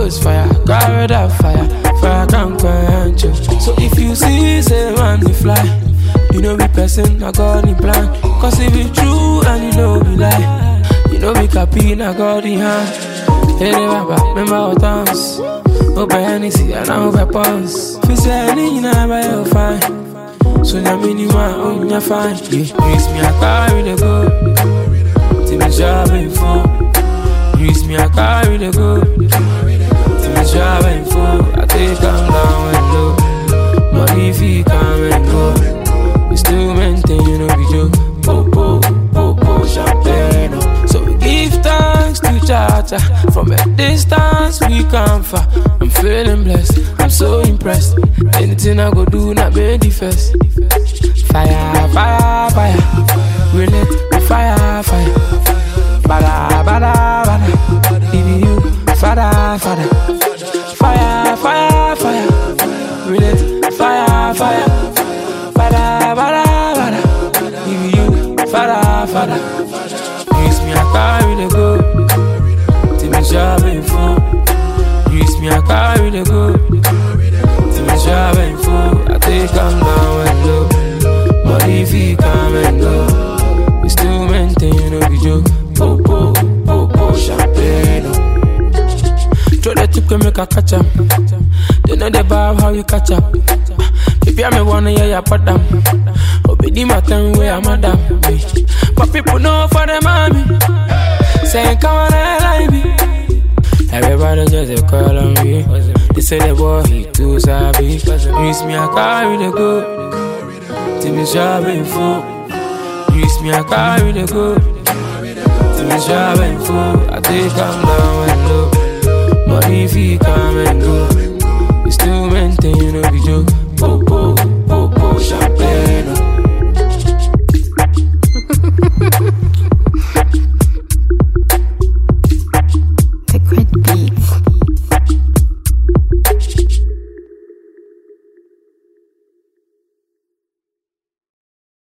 is fire, carry that fire. Fire can't quench you. So if you see, say man, we fly. You know we person, I got the plan. Cause if it's true and you know we lie, you know we copy, I got the hand. Hey, Baba, remember our dance. Open Hennessy and I'm weapons. If you say anything, I'm by your fine. So now minimum, oh, you're fine. Yeah, use me, I carry the go. Till me job ain't full. Use me, I carry the go. Till me job ain't full. I take them down and low. Money if you come and go. We still maintain, you know, we joke. Popo, popo, champagne. So we give thanks to Chacha. From a distance, we come far. I'm feeling blessed, I'm so impressed. Anything I go do, not be the first. Fire, fire, fire. We lit the fire, fire. Bada, bada, bada. Baby, you, fada, fada. Fire, fire, fire. We lit fire, fire. Bada, bada, bada. Baby, you, fada, fada. Use me, I carry the go. Till me job ain't full. Use me, I carry the go. Till me job ain't full. I take them down and low. Money if you come and go. We still maintain, you know, we joke. Popo, popo, champagne. Throw the tip can make a catch up. They know the vibe how you catch up. If you me wanna hear your put them. Obey my time where I'm madam. But people know for the mommy. Saying come on and like me. Everybody just a call on me. They say the boy he too savvy. Use me, I carry the go. Till me job ain't full. Use me, I carry the go. Till me job ain't full. I take them down and low. Money if you come and go. We still maintain, you know, we joke.